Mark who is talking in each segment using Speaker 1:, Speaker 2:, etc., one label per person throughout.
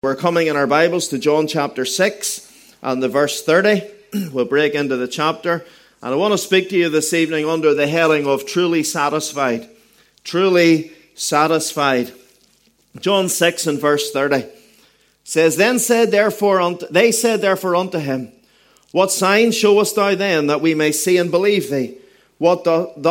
Speaker 1: We're coming in our Bibles to John chapter 6 and the verse 30. We'll break into the chapter. And I want to speak to you this evening under the heading of Truly Satisfied. Truly Satisfied. John 6 and verse 30 says, They said therefore unto him, What sign showest thou then, that we may see and believe thee? What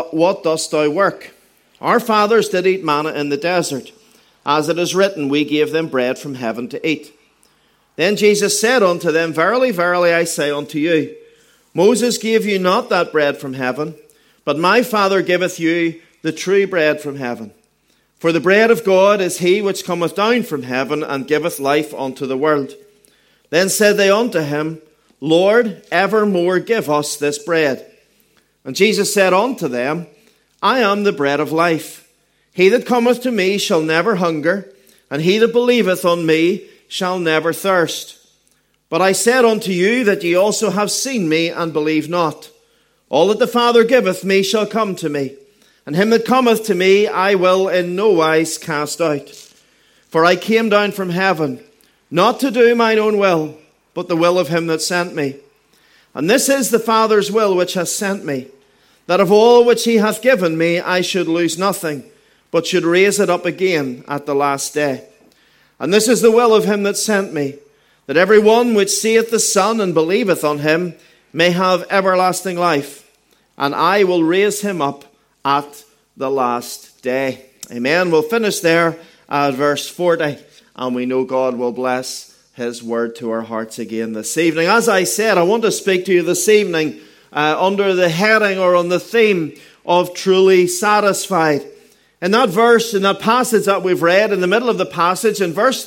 Speaker 1: dost thou work? Our fathers did eat manna in the desert. As it is written, we gave them bread from heaven to eat. Then Jesus said unto them, Verily, verily, I say unto you, Moses gave you not that bread from heaven, but my Father giveth you the true bread from heaven. For the bread of God is he which cometh down from heaven, and giveth life unto the world. Then said they unto him, Lord, evermore give us this bread. And Jesus said unto them, I am the bread of life. He that cometh to me shall never hunger, and he that believeth on me shall never thirst. But I said unto you that ye also have seen me, and believe not. All that the Father giveth me shall come to me, and him that cometh to me I will in no wise cast out. For I came down from heaven, not to do mine own will, but the will of him that sent me. And this is the Father's will which hath sent me, that of all which he hath given me I should lose nothing, but should raise it up again at the last day. And this is the will of him that sent me, that every one which seeth the Son and believeth on him may have everlasting life, and I will raise him up at the last day. Amen. We'll finish there at verse 40, and we know God will bless his word to our hearts again this evening. As I said, I want to speak to you this evening under the heading or on the theme of truly satisfied. In that verse, in that passage that we've read, in the middle of the passage, in verse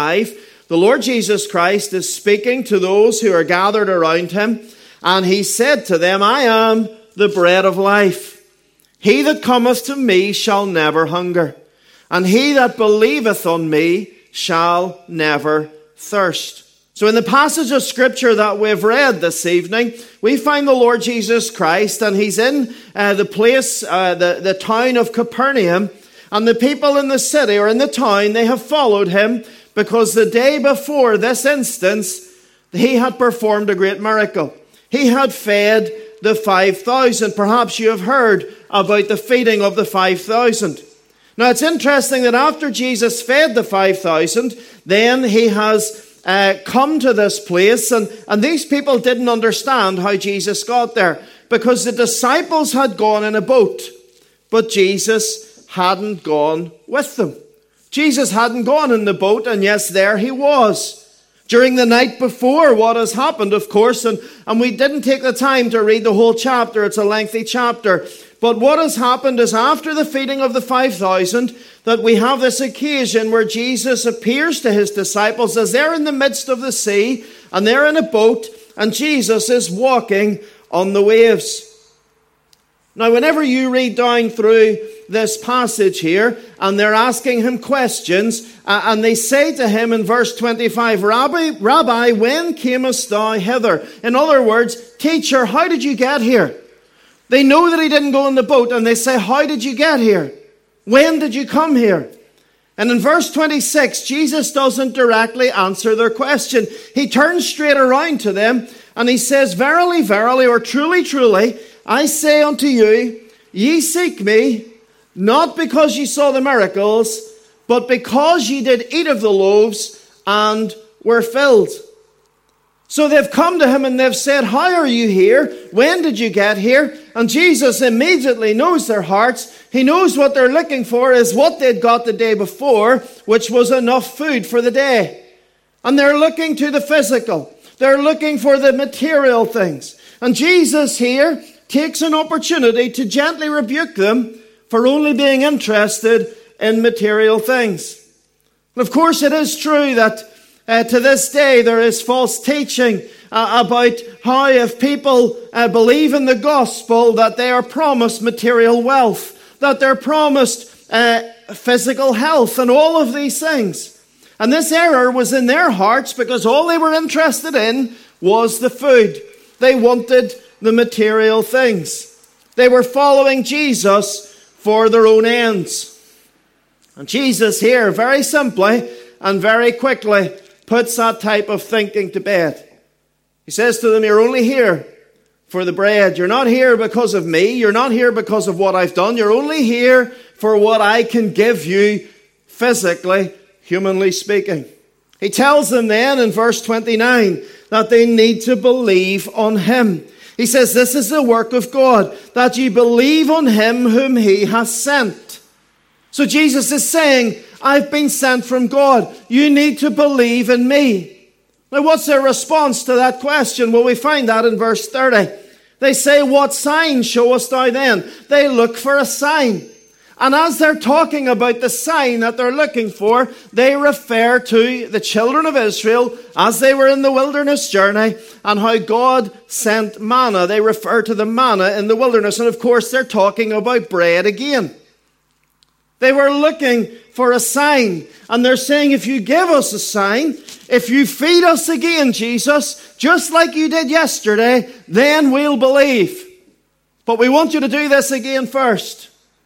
Speaker 1: 35, the Lord Jesus Christ is speaking to those who are gathered around him, and he said to them, I am the bread of life. He that cometh to me shall never hunger, and he that believeth on me shall never thirst. So in the passage of Scripture that we've read this evening, we find the Lord Jesus Christ, and he's in the place, the town of Capernaum, and the people in the city or in the town, they have followed him because the day before this instance, he had performed a great miracle. He had fed the 5,000. Perhaps you have heard about the feeding of the 5,000. Now it's interesting that after Jesus fed the 5,000, then he has come to this place, and these people didn't understand how Jesus got there, because the disciples had gone in a boat, but Jesus hadn't gone with them. Jesus hadn't gone in the boat, and yes, there he was. During the night before, what has happened, of course, and we didn't take the time to read the whole chapter, it's a lengthy chapter, but what has happened is after the feeding of the 5,000, that we have this occasion where Jesus appears to his disciples as they're in the midst of the sea, and they're in a boat, and Jesus is walking on the waves. Now, whenever you read down through this passage here, and they're asking him questions, and they say to him in verse 25, Rabbi, when camest thou hither? In other words, teacher, how did you get here? They know that he didn't go in the boat, and they say, how did you get here? When did you come here? And in verse 26, Jesus doesn't directly answer their question. He turns straight around to them, and he says, Verily, verily, or truly, truly, I say unto you, ye seek me, not because ye saw the miracles, but because ye did eat of the loaves and were filled. So they've come to him and they've said, how are you here? When did you get here? And Jesus immediately knows their hearts. He knows what they're looking for is what they'd got the day before, which was enough food for the day. And they're looking to the physical. They're looking for the material things. And Jesus here takes an opportunity to gently rebuke them for only being interested in material things. And of course, it is true that to this day, there is false teaching about how if people believe in the gospel that they are promised material wealth, that they're promised physical health and all of these things. And this error was in their hearts because all they were interested in was the food. They wanted the material things. They were following Jesus for their own ends. And Jesus here, very simply and very quickly, puts that type of thinking to bed. He says to them, you're only here for the bread. You're not here because of me. You're not here because of what I've done. You're only here for what I can give you physically, humanly speaking. He tells them then in verse 29 that they need to believe on him. He says, this is the work of God, that you believe on him whom he has sent. So Jesus is saying, I've been sent from God. You need to believe in me. Now, what's their response to that question? Well, we find that in verse 30. They say, what sign showest thou then? They look for a sign. And as they're talking about the sign that they're looking for, they refer to the children of Israel as they were in the wilderness journey and how God sent manna. They refer to the manna in the wilderness. And of course, they're talking about bread again. They were looking for a sign. And they're saying, if you give us a sign, if you feed us again, Jesus, just like you did yesterday, then we'll believe. But we want you to do this again first.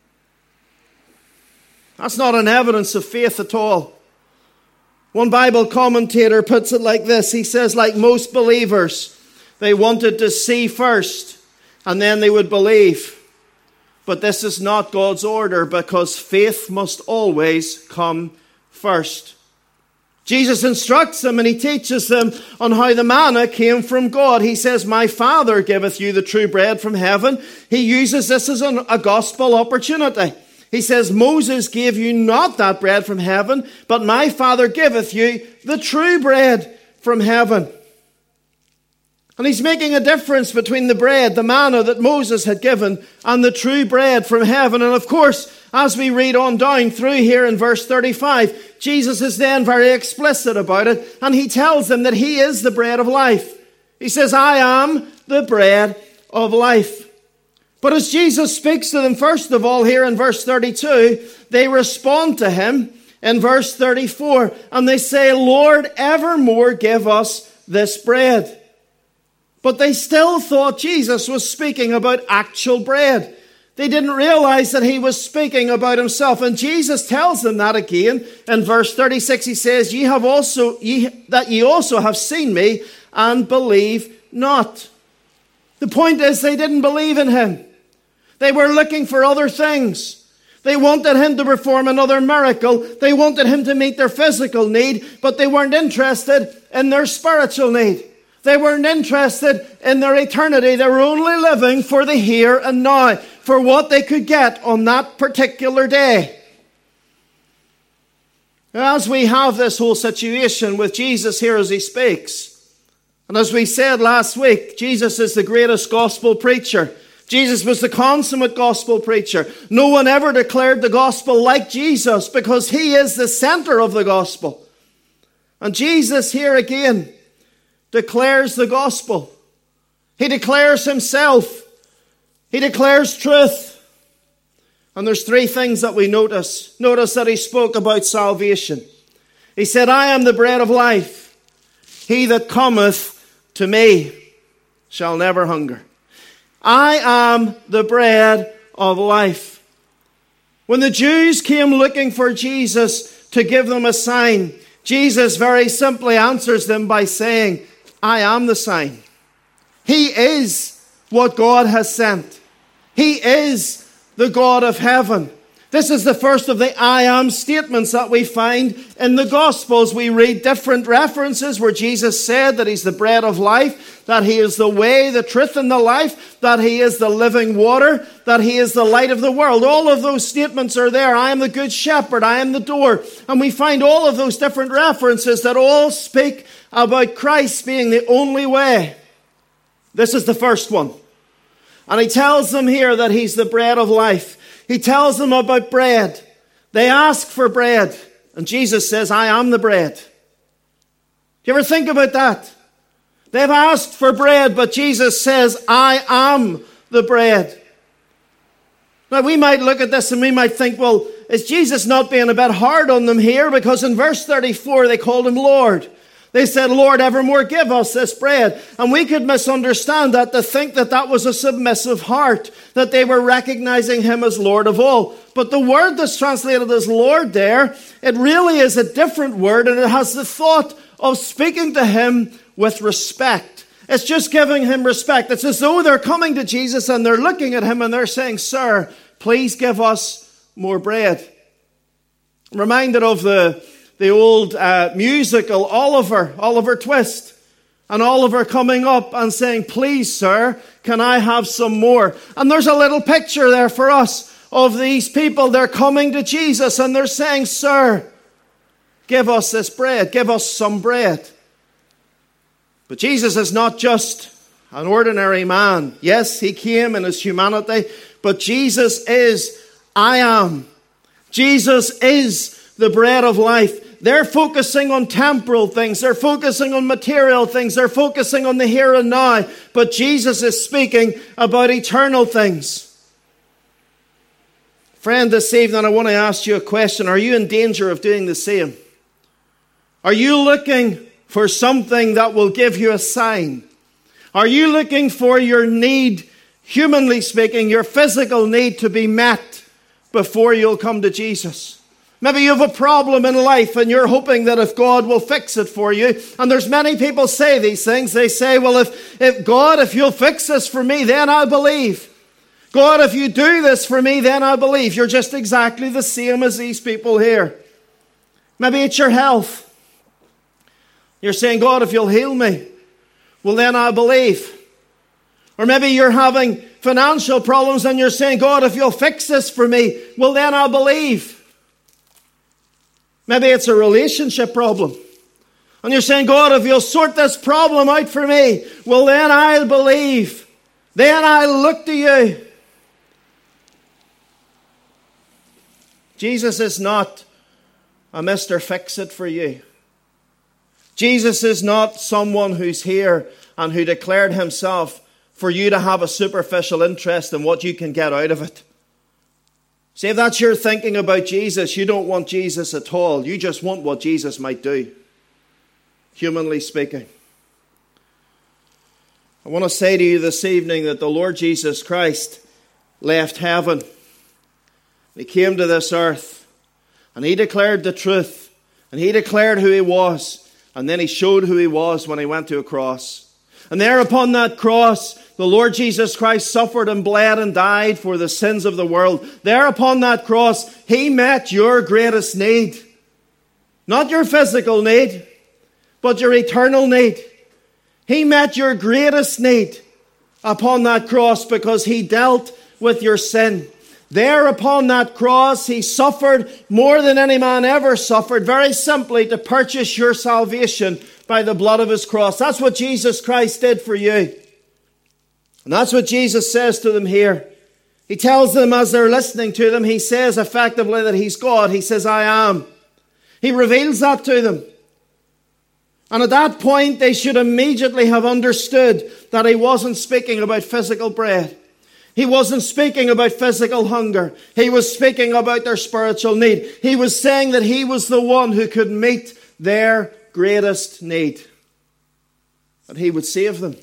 Speaker 1: That's not an evidence of faith at all. One Bible commentator puts it like this. He says, like most believers, they wanted to see first and then they would believe. But this is not God's order, because faith must always come first. Jesus instructs them and he teaches them on how the manna came from God. He says, my Father giveth you the true bread from heaven. He uses this as a gospel opportunity. He says, Moses gave you not that bread from heaven, but my Father giveth you the true bread from heaven. And he's making a difference between the bread, the manna that Moses had given, and the true bread from heaven. And of course, as we read on down through here in verse 35, Jesus is then very explicit about it, and he tells them that he is the bread of life. He says, I am the bread of life. But as Jesus speaks to them, first of all, here in verse 32, they respond to him in verse 34. And they say, Lord, evermore give us this bread. But they still thought Jesus was speaking about actual bread. They didn't realize that he was speaking about himself. And Jesus tells them that again. In verse 36, he says, that ye also have seen me and believe not. The point is, they didn't believe in him. They were looking for other things. They wanted him to perform another miracle. They wanted him to meet their physical need, but they weren't interested in their spiritual need. They weren't interested in their eternity. They were only living for the here and now, for what they could get on that particular day. As we have this whole situation with Jesus here as he speaks, and as we said last week, Jesus is the greatest gospel preacher. Jesus was the consummate gospel preacher. No one ever declared the gospel like Jesus, because he is the center of the gospel. And Jesus here again declares the gospel. He declares himself. He declares truth. And there's three things that we notice. Notice that he spoke about salvation. He said, I am the bread of life. He that cometh to me shall never hunger. I am the bread of life. When the Jews came looking for Jesus to give them a sign, Jesus very simply answers them by saying, I am the sign. He is what God has sent. He is the God of heaven. This is the first of the I am statements that we find in the Gospels. We read different references where Jesus said that he's the bread of life, that he is the way, the truth, and the life, that he is the living water, that he is the light of the world. All of those statements are there. I am the good shepherd. I am the door. And we find all of those different references that all speak about Christ being the only way. This is the first one. And he tells them here that he's the bread of life. He tells them about bread. They ask for bread. And Jesus says, I am the bread. Do you ever think about that? They've asked for bread, but Jesus says, I am the bread. Now we might look at this and we might think, well, is Jesus not being a bit hard on them here? Because in verse 34, they called him Lord. They said, Lord, evermore give us this bread. And we could misunderstand that to think that that was a submissive heart, that they were recognizing him as Lord of all. But the word that's translated as Lord there, it really is a different word, and it has the thought of speaking to him with respect. It's just giving him respect. It's as though they're coming to Jesus and they're looking at him and they're saying, "Sir, please give us more bread." I'm reminded of the old musical Oliver Twist. And Oliver coming up and saying, "Please, sir, can I have some more?" And there's a little picture there for us of these people. They're coming to Jesus and they're saying, "Sir, give us this bread. Give us some bread." But Jesus is not just an ordinary man. Yes, he came in his humanity, but Jesus is I am. Jesus is the bread of life. They're focusing on temporal things. They're focusing on material things. They're focusing on the here and now. But Jesus is speaking about eternal things. Friend, this evening I want to ask you a question. Are you in danger of doing the same? Are you looking for something that will give you a sign? Are you looking for your need, humanly speaking, your physical need to be met before you'll come to Jesus? Maybe you have a problem in life and you're hoping that if God will fix it for you. And there's many people say these things. They say, "Well, if God, if you'll fix this for me, then I'll believe. God, if you do this for me, then I'll believe." You're just exactly the same as these people here. Maybe it's your health. You're saying, "God, if you'll heal me, well, then I'll believe." Or maybe you're having financial problems and you're saying, "God, if you'll fix this for me, well, then I'll believe." Maybe it's a relationship problem. And you're saying, "God, if you'll sort this problem out for me, well, then I'll believe. Then I'll look to you." Jesus is not a Mr. Fix-It for you. Jesus is not someone who's here and who declared himself for you to have a superficial interest in what you can get out of it. See, if that's your thinking about Jesus, you don't want Jesus at all. You just want what Jesus might do, humanly speaking. I want to say to you this evening that the Lord Jesus Christ left heaven. He came to this earth and he declared the truth and he declared who he was, and then he showed who he was when he went to a cross. And there upon that cross, the Lord Jesus Christ suffered and bled and died for the sins of the world. There upon that cross, he met your greatest need. Not your physical need, but your eternal need. He met your greatest need upon that cross because he dealt with your sin. There upon that cross, he suffered more than any man ever suffered, very simply to purchase your salvation by the blood of his cross. That's what Jesus Christ did for you. And that's what Jesus says to them here. He tells them as they're listening to them, he says effectively that he's God. He says, "I am." He reveals that to them. And at that point, they should immediately have understood that he wasn't speaking about physical bread. He wasn't speaking about physical hunger. He was speaking about their spiritual need. He was saying that he was the one who could meet their greatest need. That he would save them.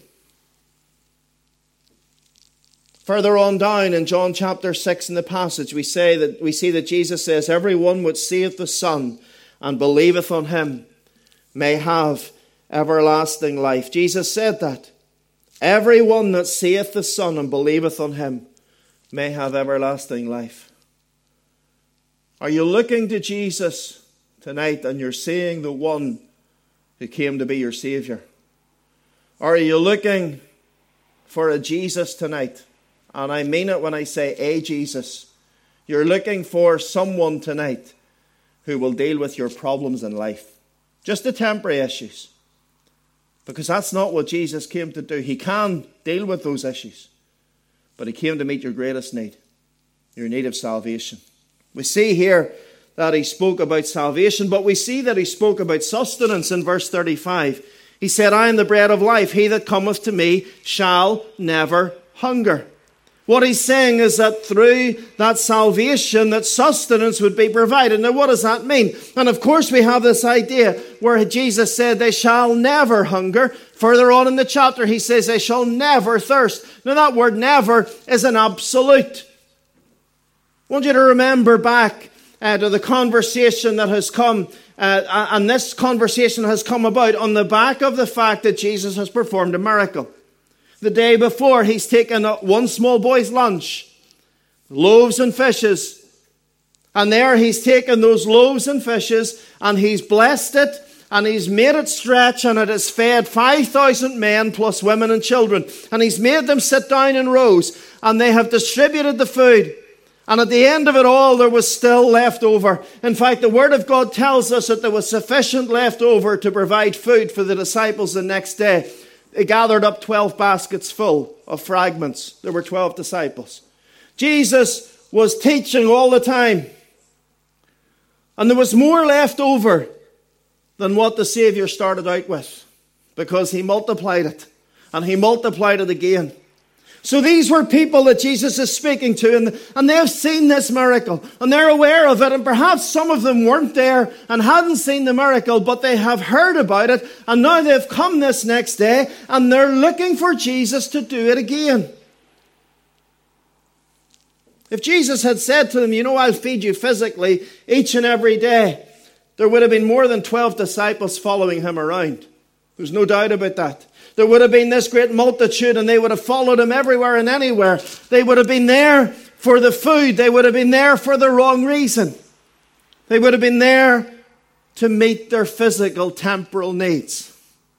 Speaker 1: Further on down in John chapter 6 in the passage, we see that Jesus says, "Everyone which seeth the Son and believeth on him may have everlasting life." Jesus said that. Everyone that seeth the Son and believeth on him may have everlasting life. Are you looking to Jesus tonight and you're seeing the one who came to be your Savior? Or are you looking for a Jesus tonight? And I mean it when I say a Jesus. You're looking for someone tonight who will deal with your problems in life. Just the temporary issues. Because that's not what Jesus came to do. He can deal with those issues. But he came to meet your greatest need. Your need of salvation. We see here that he spoke about salvation, but we see that he spoke about sustenance in verse 35. He said, "I am the bread of life. He that cometh to me shall never hunger." What he's saying is that through that salvation, that sustenance would be provided. Now, what does that mean? And of course, we have this idea where Jesus said they shall never hunger. Further on in the chapter, he says they shall never thirst. Now, that word never is an absolute. I want you to remember back to the conversation that has come and this conversation has come about on the back of the fact that Jesus has performed a miracle. The day before, he's taken one small boy's lunch, loaves and fishes. And there he's taken those loaves and fishes and he's blessed it and he's made it stretch and it has fed 5,000 men plus women and children. And he's made them sit down in rows and they have distributed the food. And at the end of it all, there was still left over. In fact, the Word of God tells us that there was sufficient left over to provide food for the disciples the next day. They gathered up 12 baskets full of fragments. There were 12 disciples. Jesus was teaching all the time. And there was more left over than what the Savior started out with, because he multiplied it, and he multiplied it again. So these were people that Jesus is speaking to, and they've seen this miracle, and they're aware of it, and perhaps some of them weren't there and hadn't seen the miracle, but they have heard about it, and now they've come this next day, and they're looking for Jesus to do it again. If Jesus had said to them, I'll feed you physically each and every day, there would have been more than 12 disciples following him around. There's no doubt about that. There would have been this great multitude and they would have followed him everywhere and anywhere. They would have been there for the food. They would have been there for the wrong reason. They would have been there to meet their physical, temporal needs.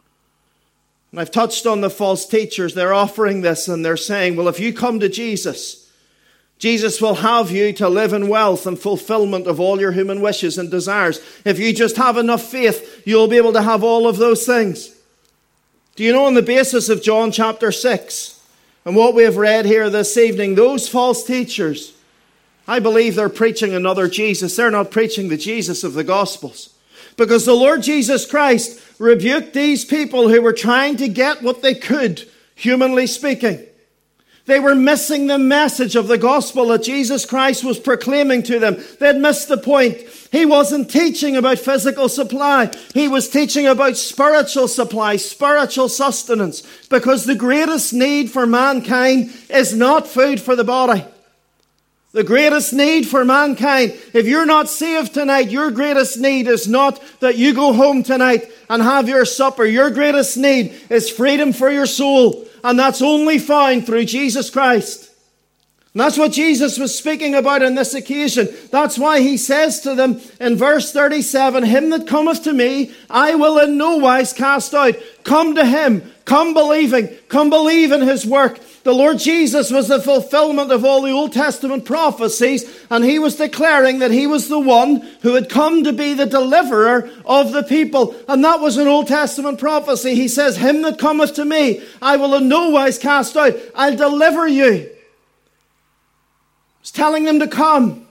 Speaker 1: And I've touched on the false teachers. They're offering this and they're saying, well, if you come to Jesus will have you to live in wealth and fulfillment of all your human wishes and desires. If you just have enough faith, you'll be able to have all of those things. Do you know, on the basis of John chapter 6 and what we have read here this evening, those false teachers, I believe they're preaching another Jesus. They're not preaching the Jesus of the Gospels. Because the Lord Jesus Christ rebuked these people who were trying to get what they could, humanly speaking. They were missing the message of the gospel that Jesus Christ was proclaiming to them. They had missed the point. He wasn't teaching about physical supply. He was teaching about spiritual supply, spiritual sustenance. Because the greatest need for mankind is not food for the body. The greatest need for mankind, if you're not saved tonight, your greatest need is not that you go home tonight and have your supper. Your greatest need is freedom for your soul. And that's only found through Jesus Christ. And that's what Jesus was speaking about on this occasion. That's why he says to them in verse 37, him that cometh to me, I will in no wise cast out. Come to him. Come believing. Come believe in his work. The Lord Jesus was the fulfillment of all the Old Testament prophecies, and he was declaring that he was the one who had come to be the deliverer of the people. And that was an Old Testament prophecy. He says, him that cometh to me, I will in no wise cast out. I'll deliver you. He's telling them to come.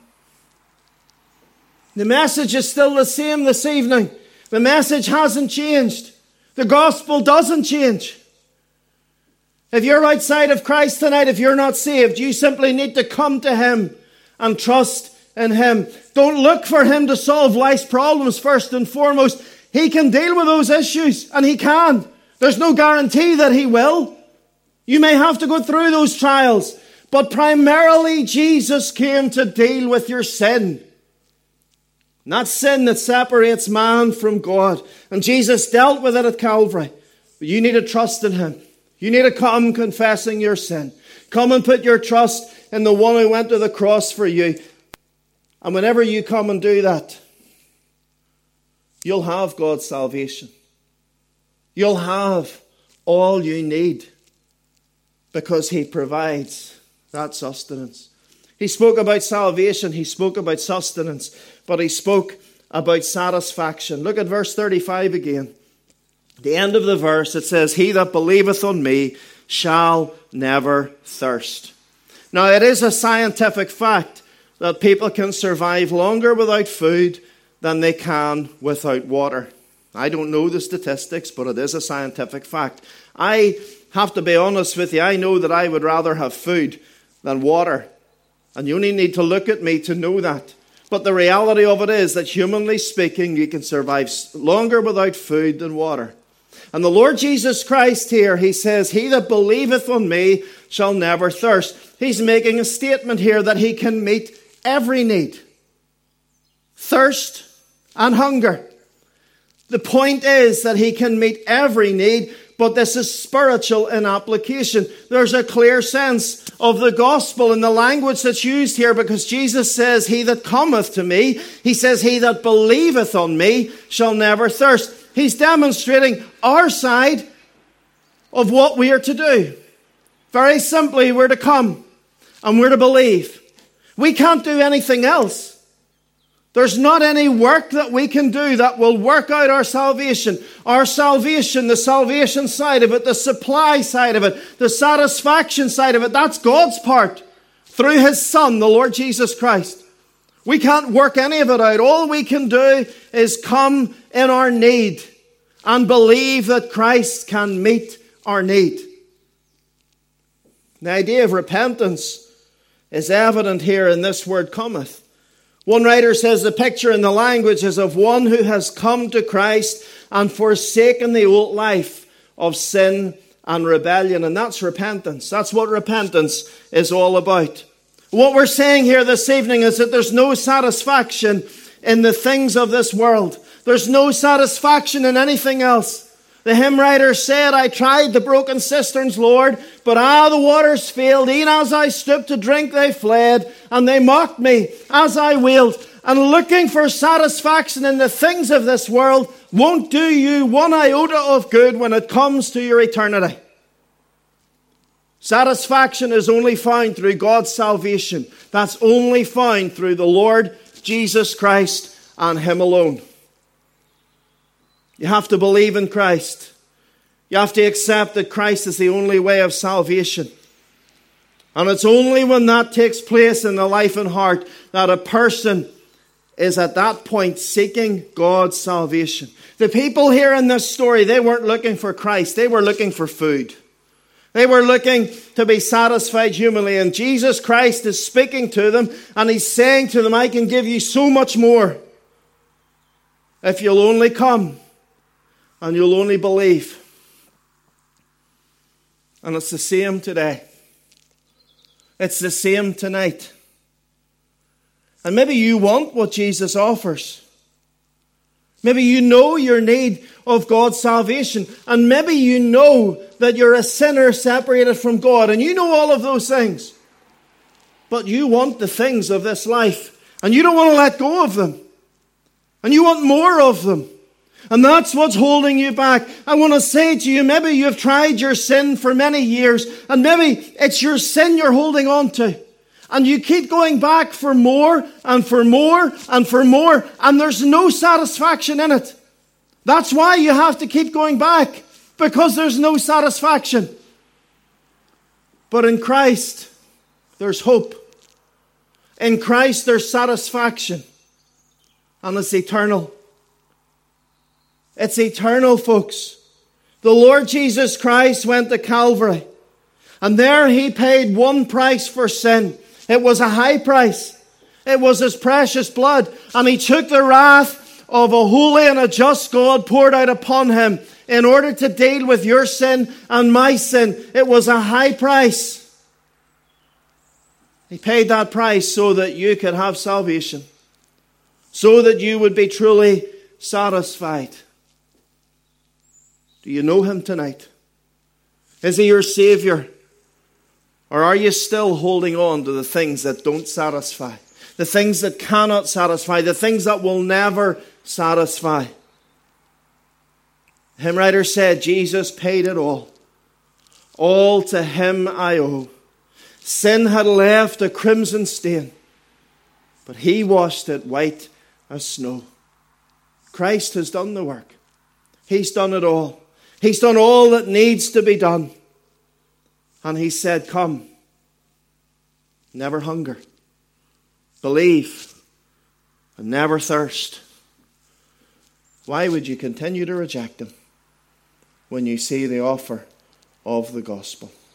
Speaker 1: The message is still the same this evening. The message hasn't changed. The gospel doesn't change. If you're outside of Christ tonight, if you're not saved, you simply need to come to him and trust in him. Don't look for him to solve life's problems first and foremost. He can deal with those issues, and he can. There's no guarantee that he will. You may have to go through those trials, but primarily Jesus came to deal with your sin. Not sin that separates man from God. And Jesus dealt with it at Calvary. But you need to trust in him. You need to come confessing your sin. Come and put your trust in the one who went to the cross for you. And whenever you come and do that, you'll have God's salvation. You'll have all you need because he provides that sustenance. He spoke about salvation. He spoke about sustenance. But he spoke about satisfaction. Look at verse 35 again. The end of the verse, it says, he that believeth on me shall never thirst. Now, it is a scientific fact that people can survive longer without food than they can without water. I don't know the statistics, but it is a scientific fact. I have to be honest with you. I know that I would rather have food than water. And you only need to look at me to know that. But the reality of it is that humanly speaking, you can survive longer without food than water. And the Lord Jesus Christ here, he says, he that believeth on me shall never thirst. He's making a statement here that he can meet every need. Thirst and hunger. The point is that he can meet every need, but this is spiritual in application. There's a clear sense of the gospel in the language that's used here, because Jesus says, he that cometh to me, he says, he that believeth on me shall never thirst. He's demonstrating our side of what we are to do. Very simply, we're to come and we're to believe. We can't do anything else. There's not any work that we can do that will work out our salvation. Our salvation, the salvation side of it, the supply side of it, the satisfaction side of it, that's God's part through his Son, the Lord Jesus Christ. We can't work any of it out. All we can do is come in our need and believe that Christ can meet our need. The idea of repentance is evident here in this word cometh. One writer says the picture in the language is of one who has come to Christ and forsaken the old life of sin and rebellion. And that's repentance. That's what repentance is all about. What we're saying here this evening is that there's no satisfaction in the things of this world. There's no satisfaction in anything else. The hymn writer said, I tried the broken cisterns, Lord, but the waters failed. E'en as I stooped to drink, they fled, and they mocked me as I wailed. And looking for satisfaction in the things of this world won't do you one iota of good when it comes to your eternity. Satisfaction is only found through God's salvation. That's only found through the Lord Jesus Christ and him alone. You have to believe in Christ. You have to accept that Christ is the only way of salvation. And it's only when that takes place in the life and heart that a person is at that point seeking God's salvation. The people here in this story, they weren't looking for Christ. They were looking for food. They were looking to be satisfied humanly. And Jesus Christ is speaking to them, and he's saying to them, I can give you so much more if you'll only come. And you'll only believe. And it's the same today. It's the same tonight. And maybe you want what Jesus offers. Maybe you know your need of God's salvation. And maybe you know that you're a sinner separated from God. And you know all of those things. But you want the things of this life. And you don't want to let go of them. And you want more of them. And that's what's holding you back. I want to say to you, maybe you've tried your sin for many years, and maybe it's your sin you're holding on to. And you keep going back for more, and for more, and for more, and there's no satisfaction in it. That's why you have to keep going back, because there's no satisfaction. But in Christ, there's hope. In Christ, there's satisfaction. And it's eternal. It's eternal, folks. The Lord Jesus Christ went to Calvary. And there he paid one price for sin. It was a high price. It was his precious blood. And he took the wrath of a holy and a just God poured out upon him in order to deal with your sin and my sin. It was a high price. He paid that price so that you could have salvation. So that you would be truly satisfied. Do you know him tonight? Is he your Savior? Or are you still holding on to the things that don't satisfy? The things that cannot satisfy? The things that will never satisfy? The hymn writer said, Jesus paid it all. All to him I owe. Sin had left a crimson stain, but he washed it white as snow. Christ has done the work. He's done it all. He's done all that needs to be done. And he said, come, never hunger, believe, and never thirst. Why would you continue to reject him when you see the offer of the gospel?